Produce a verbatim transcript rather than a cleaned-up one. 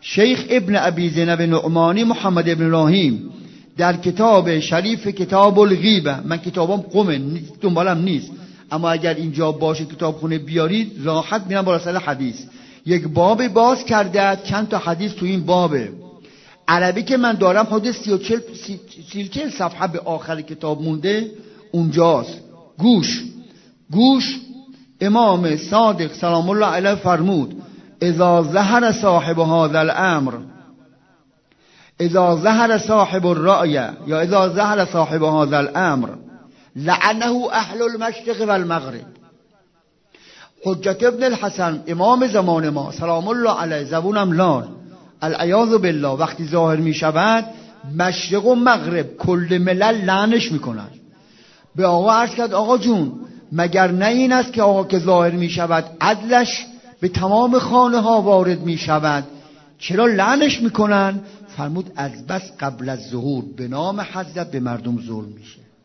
شیخ ابن ابی زینب نعمانی محمد ابن ابراهیم در کتاب شریف کتاب الغیبه، من کتابم قمه دنبالم نیست، اما اگر اینجا باشه کتابخونه بیارید راحت میرم بالا سر حدیث، یک باب باز کرده، چند تا حدیث تو این بابه. عربی که من دارم حدود سی و چل سی چل صفحه به آخر کتاب مونده اونجاست. گوش گوش امام صادق سلام الله علیه فرمود اذا ظهر صاحب هذا الامر، اذا ظهر صاحب الرأی یا اذا ظهر صاحب هذا الامر لعنه اهل المشرق و المغرب. حجت ابن الحسن امام زمان ما سلام الله علیه زبونم لال العیاذ بالله وقتی ظاهر می شود مشرق و مغرب کل ملل لعنش می کنند. به آقا عرض کرد آقا جون مگر نه این است که آقا که ظاهر می شود عدلش به تمام خانه ها وارد می شود، چرا لعنش می کنن؟ فرمود از بس قبل از ظهور به نام حضرت به مردم ظلم میشه.